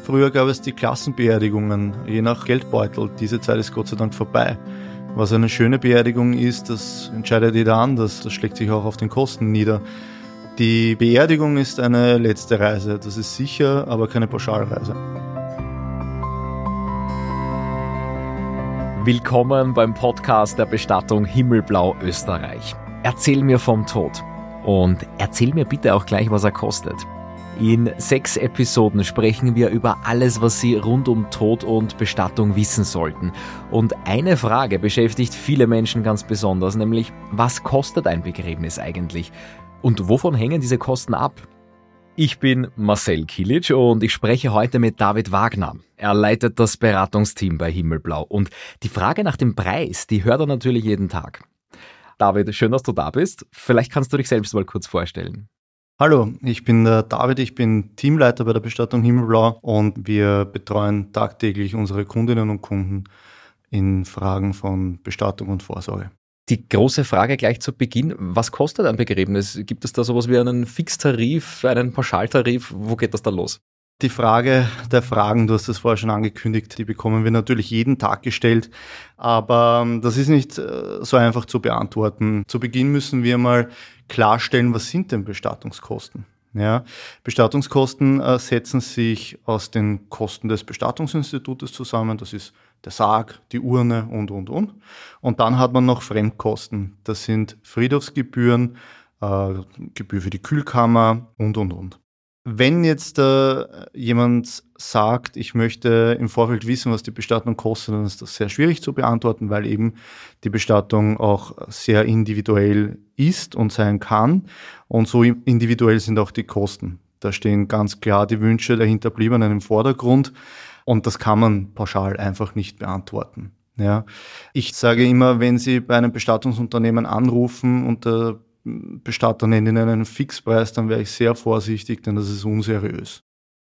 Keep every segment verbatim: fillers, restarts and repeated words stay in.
Früher gab es die Klassenbeerdigungen, je nach Geldbeutel. Diese Zeit ist Gott sei Dank vorbei. Was eine schöne Beerdigung ist, das entscheidet jeder anders. Das schlägt sich auch auf den Kosten nieder. Die Beerdigung ist eine letzte Reise. Das ist sicher, aber keine Pauschalreise. Willkommen beim Podcast der Bestattung Himmelblau Österreich. Erzähl mir vom Tod und erzähl mir bitte auch gleich, was er kostet. In sechs Episoden sprechen wir über alles, was Sie rund um Tod und Bestattung wissen sollten. Und eine Frage beschäftigt viele Menschen ganz besonders, nämlich was kostet ein Begräbnis eigentlich? Und wovon hängen diese Kosten ab? Ich bin Marcel Kilic und ich spreche heute mit David Wagner. Er leitet das Beratungsteam bei Himmelblau. Und die Frage nach dem Preis, die hört er natürlich jeden Tag. David, schön, dass du da bist. Vielleicht kannst du dich selbst mal kurz vorstellen. Hallo, ich bin der David, ich bin Teamleiter bei der Bestattung Himmelblau und wir betreuen tagtäglich unsere Kundinnen und Kunden in Fragen von Bestattung und Vorsorge. Die große Frage gleich zu Beginn, was kostet ein Begräbnis? Gibt es da sowas wie einen Fixtarif, einen Pauschaltarif? Wo geht das da los? Die Frage der Fragen, du hast es vorher schon angekündigt, die bekommen wir natürlich jeden Tag gestellt, aber das ist nicht so einfach zu beantworten. Zu Beginn müssen wir mal klarstellen, was sind denn Bestattungskosten? Ja, Bestattungskosten äh, setzen sich aus den Kosten des Bestattungsinstitutes zusammen, das ist der Sarg, die Urne und, und, und. Und dann hat man noch Fremdkosten, das sind Friedhofsgebühren, äh, Gebühr für die Kühlkammer und, und, und. Wenn jetzt äh, jemand sagt, ich möchte im Vorfeld wissen, was die Bestattung kostet, dann ist das sehr schwierig zu beantworten, weil eben die Bestattung auch sehr individuell ist und sein kann. Und so individuell sind auch die Kosten. Da stehen ganz klar die Wünsche der Hinterbliebenen im Vordergrund und das kann man pauschal einfach nicht beantworten. Ja. Ich sage immer, wenn Sie bei einem Bestattungsunternehmen anrufen und der Bestatter nennt Ihnen einen Fixpreis, dann wäre ich sehr vorsichtig, denn das ist unseriös.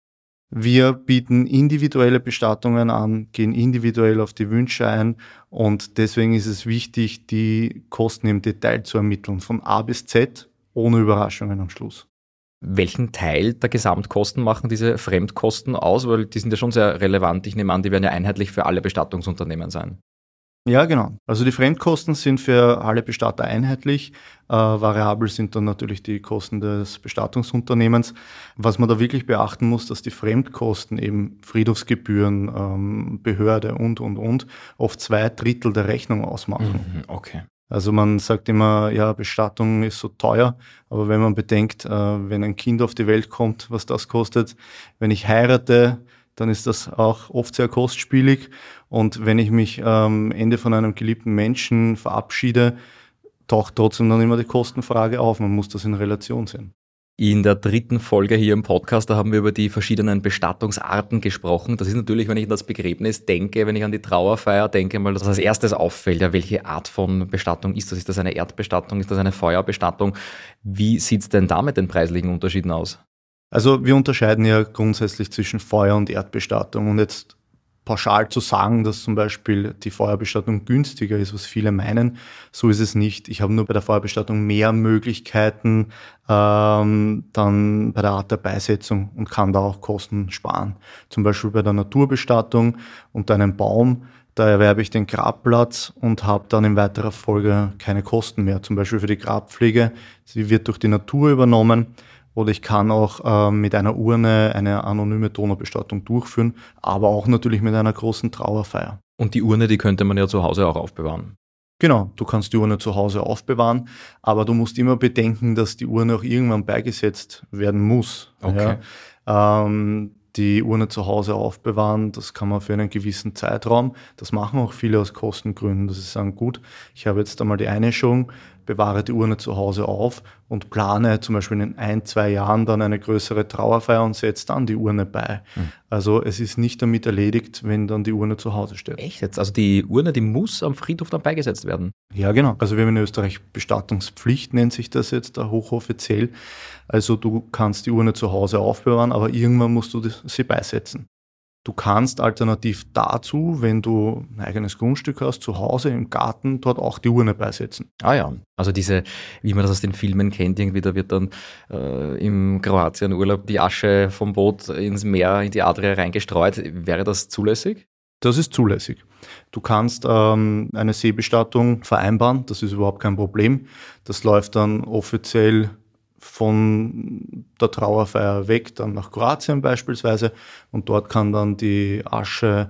Wir bieten individuelle Bestattungen an, gehen individuell auf die Wünsche ein und deswegen ist es wichtig, die Kosten im Detail zu ermitteln, von A bis Z, ohne Überraschungen am Schluss. Welchen Teil der Gesamtkosten machen diese Fremdkosten aus? Weil die sind ja schon sehr relevant. Ich nehme an, die werden ja einheitlich für alle Bestattungsunternehmen sein. Ja, genau. Also die Fremdkosten sind für alle Bestatter einheitlich. Äh, variabel sind dann natürlich die Kosten des Bestattungsunternehmens. Was man da wirklich beachten muss, dass die Fremdkosten eben Friedhofsgebühren, ähm, Behörde und, und, und oft zwei Drittel der Rechnung ausmachen. Mhm, okay. Also man sagt immer, ja, Bestattung ist so teuer, aber wenn man bedenkt, äh, wenn ein Kind auf die Welt kommt, was das kostet, wenn ich heirate, dann ist das auch oft sehr kostspielig. Und wenn ich mich am ähm, Ende von einem geliebten Menschen verabschiede, taucht trotzdem dann immer die Kostenfrage auf. Man muss das in Relation sehen. In der dritten Folge hier im Podcast, da haben wir über die verschiedenen Bestattungsarten gesprochen. Das ist natürlich, wenn ich an das Begräbnis denke, wenn ich an die Trauerfeier denke, mal, dass als erstes auffällt, ja, welche Art von Bestattung ist das? Ist das eine Erdbestattung? Ist das eine Feuerbestattung? Wie sieht's denn da mit den preislichen Unterschieden aus? Also wir unterscheiden ja grundsätzlich zwischen Feuer- und Erdbestattung und jetzt pauschal zu sagen, dass zum Beispiel die Feuerbestattung günstiger ist, was viele meinen, so ist es nicht. Ich habe nur bei der Feuerbestattung mehr Möglichkeiten ähm, dann bei der Art der Beisetzung und kann da auch Kosten sparen. Zum Beispiel bei der Naturbestattung unter einem Baum, da erwerbe ich den Grabplatz und habe dann in weiterer Folge keine Kosten mehr. Zum Beispiel für die Grabpflege, sie wird durch die Natur übernommen. Oder ich kann auch äh, mit einer Urne eine anonyme Donaubestattung durchführen, aber auch natürlich mit einer großen Trauerfeier. Und die Urne, die könnte man ja zu Hause auch aufbewahren. Genau, du kannst die Urne zu Hause aufbewahren, aber du musst immer bedenken, dass die Urne auch irgendwann beigesetzt werden muss. Okay. Ja, ähm, die Urne zu Hause aufbewahren, das kann man für einen gewissen Zeitraum. Das machen auch viele aus Kostengründen, dass sie sagen, gut, ich habe jetzt einmal die Einäscherung, bewahre die Urne zu Hause auf und plane zum Beispiel in ein, zwei Jahren dann eine größere Trauerfeier und setze dann die Urne bei. Hm. Also es ist nicht damit erledigt, wenn dann die Urne zu Hause steht. Echt jetzt? Also die Urne, die muss am Friedhof dann beigesetzt werden? Ja, genau. Also wir haben in Österreich Bestattungspflicht, nennt sich das jetzt da hochoffiziell. Also du kannst die Urne zu Hause aufbewahren, aber irgendwann musst du sie beisetzen. Du kannst alternativ dazu, wenn du ein eigenes Grundstück hast, zu Hause im Garten dort auch die Urne beisetzen. Ah ja, also diese, wie man das aus den Filmen kennt, irgendwie, da wird dann äh, im Kroatien-Urlaub die Asche vom Boot ins Meer, in die Adria reingestreut. Wäre das zulässig? Das ist zulässig. Du kannst ähm, eine Seebestattung vereinbaren, das ist überhaupt kein Problem. Das läuft dann offiziell von der Trauerfeier weg, dann nach Kroatien beispielsweise, und dort kann dann die Asche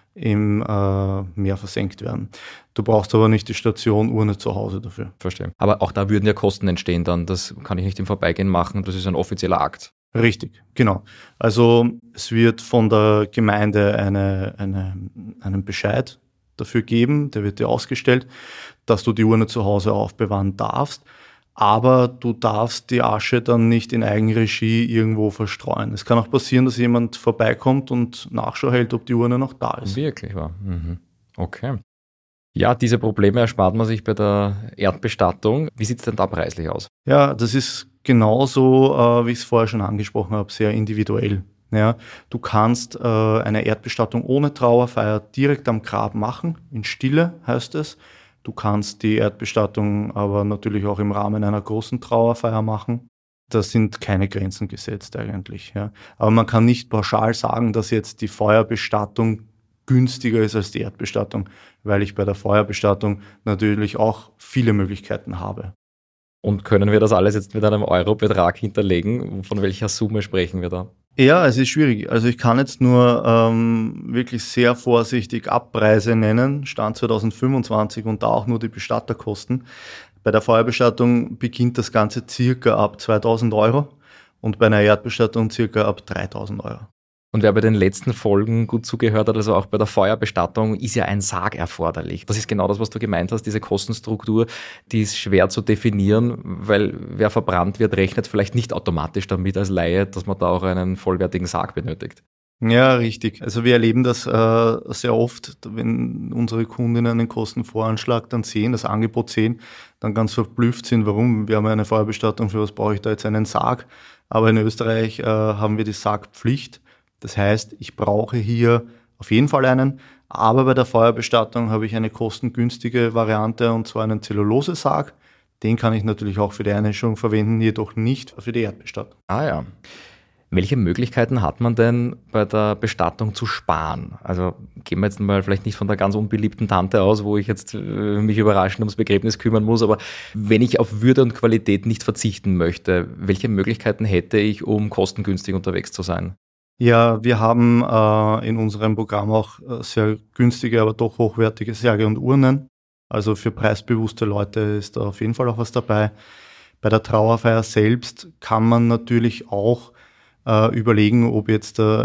im äh, Meer versenkt werden. Du brauchst aber nicht die Station Urne zu Hause dafür. Verstehe. Aber auch da würden ja Kosten entstehen dann, das kann ich nicht im Vorbeigehen machen, das ist ein offizieller Akt. Richtig, genau. Also es wird von der Gemeinde eine, eine, einen Bescheid dafür geben, der wird dir ausgestellt, dass du die Urne zu Hause aufbewahren darfst. Aber du darfst die Asche dann nicht in Eigenregie irgendwo verstreuen. Es kann auch passieren, dass jemand vorbeikommt und Nachschau hält, ob die Urne noch da ist. Wirklich wahr. Mhm. Okay. Ja, diese Probleme erspart man sich bei der Erdbestattung. Wie sieht es denn da preislich aus? Ja, das ist genauso, äh, wie ich es vorher schon angesprochen habe, sehr individuell. Ja, du kannst äh, eine Erdbestattung ohne Trauerfeier direkt am Grab machen, in Stille heißt es. Du kannst die Erdbestattung aber natürlich auch im Rahmen einer großen Trauerfeier machen. Da sind keine Grenzen gesetzt eigentlich. Ja. Aber man kann nicht pauschal sagen, dass jetzt die Feuerbestattung günstiger ist als die Erdbestattung, weil ich bei der Feuerbestattung natürlich auch viele Möglichkeiten habe. Und können wir das alles jetzt mit einem Eurobetrag hinterlegen? Von welcher Summe sprechen wir da? Ja, es ist schwierig. Also ich kann jetzt nur ähm, wirklich sehr vorsichtig Abpreise nennen, Stand zwanzig fünfundzwanzig, und da auch nur die Bestatterkosten. Bei der Feuerbestattung beginnt das Ganze circa ab zweitausend Euro und bei einer Erdbestattung circa ab dreitausend Euro. Und wer bei den letzten Folgen gut zugehört hat, also auch bei der Feuerbestattung, ist ja ein Sarg erforderlich. Das ist genau das, was du gemeint hast, diese Kostenstruktur, die ist schwer zu definieren, weil wer verbrannt wird, rechnet vielleicht nicht automatisch damit als Laie, dass man da auch einen vollwertigen Sarg benötigt. Ja, richtig. Also wir erleben das äh, sehr oft, wenn unsere Kundinnen einen Kostenvoranschlag dann sehen, das Angebot sehen, dann ganz verblüfft sind, warum? Wir haben ja eine Feuerbestattung, für was brauche ich da jetzt einen Sarg? Aber in Österreich äh, haben wir die Sargpflicht. Das heißt, ich brauche hier auf jeden Fall einen, aber bei der Feuerbestattung habe ich eine kostengünstige Variante, und zwar einen Zellulose-Sarg. Den kann ich natürlich auch für die Einäscherung verwenden, jedoch nicht für die Erdbestattung. Ah ja. Welche Möglichkeiten hat man denn bei der Bestattung zu sparen? Also gehen wir jetzt mal vielleicht nicht von der ganz unbeliebten Tante aus, wo ich jetzt äh, mich überraschend ums Begräbnis kümmern muss, aber wenn ich auf Würde und Qualität nicht verzichten möchte, welche Möglichkeiten hätte ich, um kostengünstig unterwegs zu sein? Ja, wir haben äh, in unserem Programm auch äh, sehr günstige, aber doch hochwertige Särge und Urnen. Also für preisbewusste Leute ist da auf jeden Fall auch was dabei. Bei der Trauerfeier selbst kann man natürlich auch äh, überlegen, ob jetzt äh,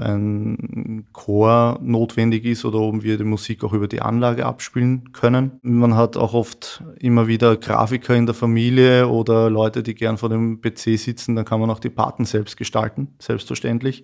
ein Chor notwendig ist oder ob wir die Musik auch über die Anlage abspielen können. Man hat auch oft immer wieder Grafiker in der Familie oder Leute, die gern vor dem P C sitzen, dann kann man auch die Paten selbst gestalten, selbstverständlich.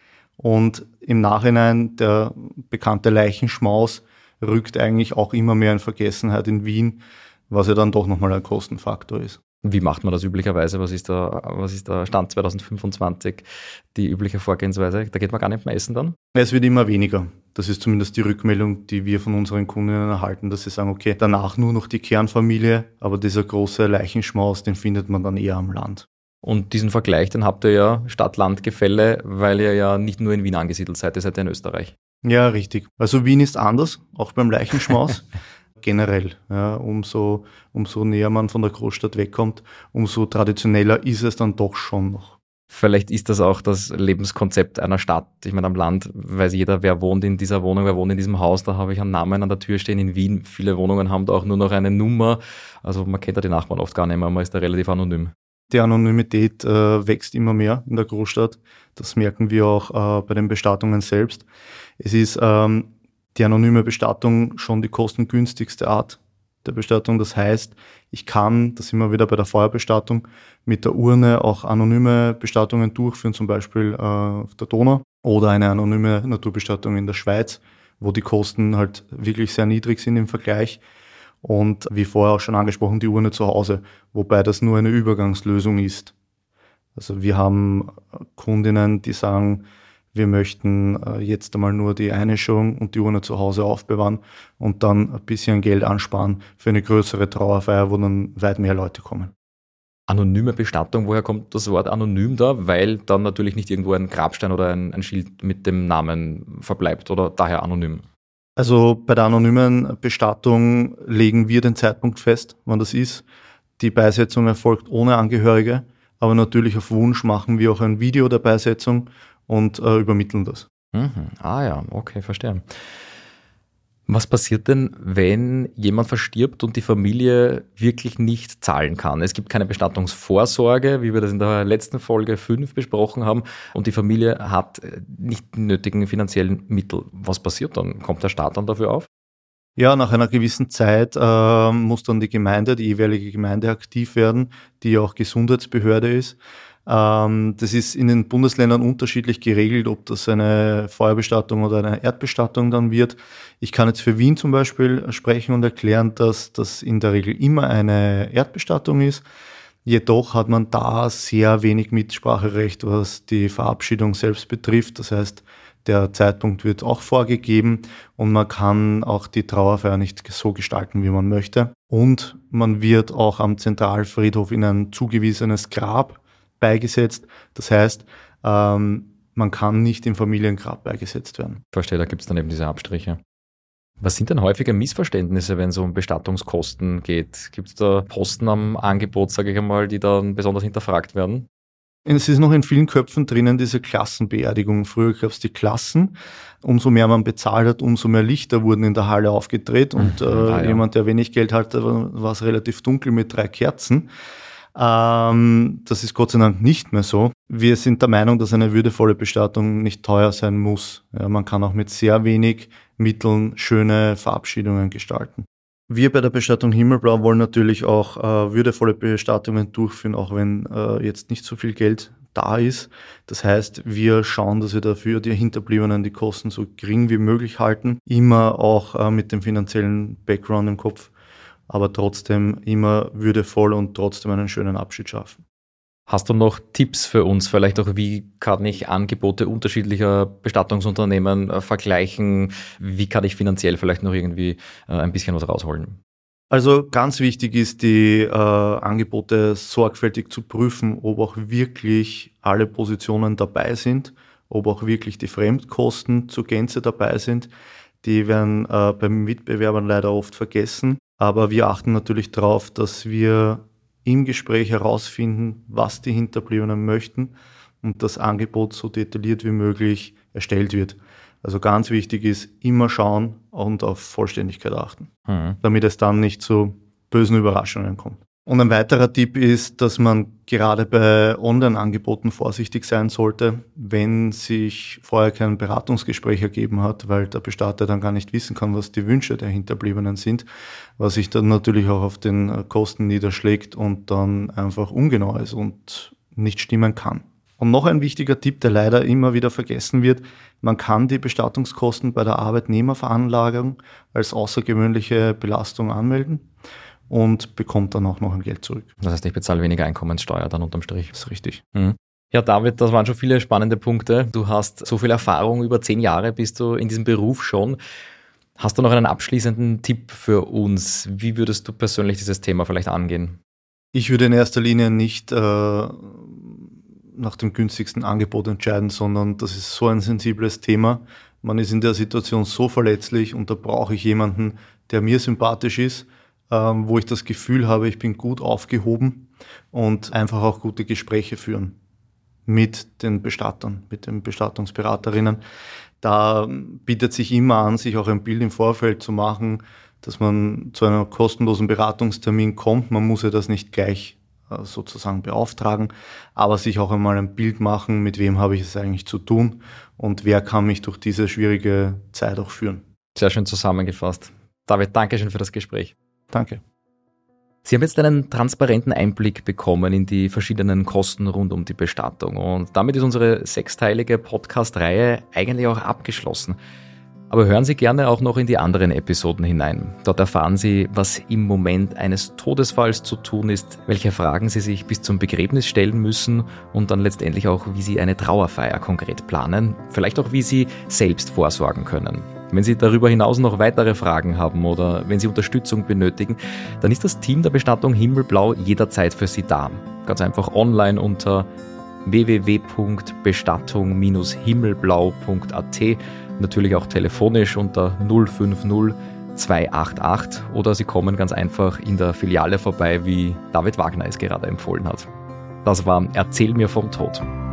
Und im Nachhinein, der bekannte Leichenschmaus rückt eigentlich auch immer mehr in Vergessenheit in Wien, was ja dann doch nochmal ein Kostenfaktor ist. Wie macht man das üblicherweise? Was ist da, was ist der Stand zwanzig fünfundzwanzig, die übliche Vorgehensweise? Da geht man gar nicht mehr essen dann? Es wird immer weniger. Das ist zumindest die Rückmeldung, die wir von unseren Kundinnen erhalten, dass sie sagen, okay, danach nur noch die Kernfamilie, aber dieser große Leichenschmaus, den findet man dann eher am Land. Und diesen Vergleich, den habt ihr ja Stadt-Land-Gefälle, weil ihr ja nicht nur in Wien angesiedelt seid, ihr seid ja in Österreich. Ja, richtig. Also Wien ist anders, auch beim Leichenschmaus. Generell, ja, umso, umso näher man von der Großstadt wegkommt, umso traditioneller ist es dann doch schon noch. Vielleicht ist das auch das Lebenskonzept einer Stadt. Ich meine, am Land weiß jeder, wer wohnt in dieser Wohnung, wer wohnt in diesem Haus. Da habe ich einen Namen an der Tür stehen. In Wien, viele Wohnungen haben da auch nur noch eine Nummer. Also man kennt da die Nachbarn oft gar nicht mehr, man ist da relativ anonym. Die Anonymität äh, wächst immer mehr in der Großstadt. Das merken wir auch äh, bei den Bestattungen selbst. Es ist ähm, die anonyme Bestattung schon die kostengünstigste Art der Bestattung. Das heißt, ich kann, das sind wir wieder bei der Feuerbestattung, mit der Urne auch anonyme Bestattungen durchführen, zum Beispiel äh, auf der Donau oder eine anonyme Naturbestattung in der Schweiz, wo die Kosten halt wirklich sehr niedrig sind im Vergleich. Und wie vorher auch schon angesprochen, die Urne zu Hause, wobei das nur eine Übergangslösung ist. Also wir haben Kundinnen, die sagen, wir möchten äh, jetzt einmal nur die Einäscherung und die Urne zu Hause aufbewahren und dann ein bisschen Geld ansparen für eine größere Trauerfeier, wo dann weit mehr Leute kommen. Anonyme Bestattung, woher kommt das Wort anonym da? Weil dann natürlich nicht irgendwo ein Grabstein oder ein, ein Schild mit dem Namen verbleibt oder daher anonym? Also bei der anonymen Bestattung legen wir den Zeitpunkt fest, wann das ist. Die Beisetzung erfolgt ohne Angehörige, aber natürlich auf Wunsch machen wir auch ein Video der Beisetzung und äh, übermitteln das. Mhm. Ah ja, okay, verstehe. Was passiert denn, wenn jemand verstirbt und die Familie wirklich nicht zahlen kann? Es gibt keine Bestattungsvorsorge, wie wir das in der letzten Folge fünf besprochen haben, und die Familie hat nicht die nötigen finanziellen Mittel. Was passiert dann? Kommt der Staat dann dafür auf? Ja, nach einer gewissen Zeit äh, muss dann die Gemeinde, die jeweilige Gemeinde aktiv werden, die auch Gesundheitsbehörde ist. Ähm, das ist in den Bundesländern unterschiedlich geregelt, ob das eine Feuerbestattung oder eine Erdbestattung dann wird. Ich kann jetzt für Wien zum Beispiel sprechen und erklären, dass das in der Regel immer eine Erdbestattung ist. Jedoch hat man da sehr wenig Mitspracherecht, was die Verabschiedung selbst betrifft. Das heißt, der Zeitpunkt wird auch vorgegeben und man kann auch die Trauerfeier nicht so gestalten, wie man möchte. Und man wird auch am Zentralfriedhof in ein zugewiesenes Grab beigesetzt. Das heißt, ähm, man kann nicht im Familiengrab beigesetzt werden. Verstehe, da gibt es dann eben diese Abstriche. Was sind denn häufige Missverständnisse, wenn es um Bestattungskosten geht? Gibt es da Posten am Angebot, sage ich einmal, die dann besonders hinterfragt werden? Es ist noch in vielen Köpfen drinnen, diese Klassenbeerdigung. Früher gab es die Klassen. Umso mehr man bezahlt hat, umso mehr Lichter wurden in der Halle aufgedreht. Und äh, ah, ja. jemand, der wenig Geld hatte, war es relativ dunkel mit drei Kerzen. Ähm, das ist Gott sei Dank nicht mehr so. Wir sind der Meinung, dass eine würdevolle Bestattung nicht teuer sein muss. Ja, man kann auch mit sehr wenig Mitteln schöne Verabschiedungen gestalten. Wir bei der Bestattung Himmelblau wollen natürlich auch äh, würdevolle Bestattungen durchführen, auch wenn äh, jetzt nicht so viel Geld da ist. Das heißt, wir schauen, dass wir dafür die Hinterbliebenen die Kosten so gering wie möglich halten. Immer auch äh, mit dem finanziellen Background im Kopf, aber trotzdem immer würdevoll und trotzdem einen schönen Abschied schaffen. Hast du noch Tipps für uns? Vielleicht auch, wie kann ich Angebote unterschiedlicher Bestattungsunternehmen äh, vergleichen? Wie kann ich finanziell vielleicht noch irgendwie äh, ein bisschen was rausholen? Also ganz wichtig ist, die äh, Angebote sorgfältig zu prüfen, ob auch wirklich alle Positionen dabei sind, ob auch wirklich die Fremdkosten zur Gänze dabei sind. Die werden äh, beim Mitbewerbern leider oft vergessen. Aber wir achten natürlich darauf, dass wir im Gespräch herausfinden, was die Hinterbliebenen möchten und das Angebot so detailliert wie möglich erstellt wird. Also ganz wichtig ist, immer schauen und auf Vollständigkeit achten, mhm. damit es dann nicht zu bösen Überraschungen kommt. Und ein weiterer Tipp ist, dass man gerade bei Online-Angeboten vorsichtig sein sollte, wenn sich vorher kein Beratungsgespräch ergeben hat, weil der Bestatter dann gar nicht wissen kann, was die Wünsche der Hinterbliebenen sind, was sich dann natürlich auch auf den Kosten niederschlägt und dann einfach ungenau ist und nicht stimmen kann. Und noch ein wichtiger Tipp, der leider immer wieder vergessen wird: Man kann die Bestattungskosten bei der Arbeitnehmerveranlagung als außergewöhnliche Belastung anmelden und bekommt dann auch noch ein Geld zurück. Das heißt, ich bezahle weniger Einkommenssteuer dann unterm Strich. Das ist richtig. Mhm. Ja, David, das waren schon viele spannende Punkte. Du hast so viel Erfahrung, über zehn Jahre bist du in diesem Beruf schon. Hast du noch einen abschließenden Tipp für uns? Wie würdest du persönlich dieses Thema vielleicht angehen? Ich würde in erster Linie nicht äh, nach dem günstigsten Angebot entscheiden, sondern das ist so ein sensibles Thema. Man ist in der Situation so verletzlich und da brauche ich jemanden, der mir sympathisch ist, ähm, wo ich das Gefühl habe, ich bin gut aufgehoben und einfach auch gute Gespräche führen mit den Bestattern, mit den Bestattungsberaterinnen. Da bietet sich immer an, sich auch ein Bild im Vorfeld zu machen, dass man zu einem kostenlosen Beratungstermin kommt. Man muss ja das nicht gleich äh, sozusagen beauftragen, aber sich auch einmal ein Bild machen, mit wem habe ich es eigentlich zu tun und wer kann mich durch diese schwierige Zeit auch führen. Sehr schön zusammengefasst. David, danke schön für das Gespräch. Danke. Sie haben jetzt einen transparenten Einblick bekommen in die verschiedenen Kosten rund um die Bestattung und damit ist unsere sechsteilige Podcast-Reihe eigentlich auch abgeschlossen. Aber hören Sie gerne auch noch in die anderen Episoden hinein. Dort erfahren Sie, was im Moment eines Todesfalls zu tun ist, welche Fragen Sie sich bis zum Begräbnis stellen müssen und dann letztendlich auch, wie Sie eine Trauerfeier konkret planen, vielleicht auch, wie Sie selbst vorsorgen können. Wenn Sie darüber hinaus noch weitere Fragen haben oder wenn Sie Unterstützung benötigen, dann ist das Team der Bestattung Himmelblau jederzeit für Sie da. Ganz einfach online unter w w w punkt bestattung Bindestrich himmelblau punkt a t, natürlich auch telefonisch unter null fünf null zwei acht acht oder Sie kommen ganz einfach in der Filiale vorbei, wie David Wagner es gerade empfohlen hat. Das war Erzähl mir vom Tod.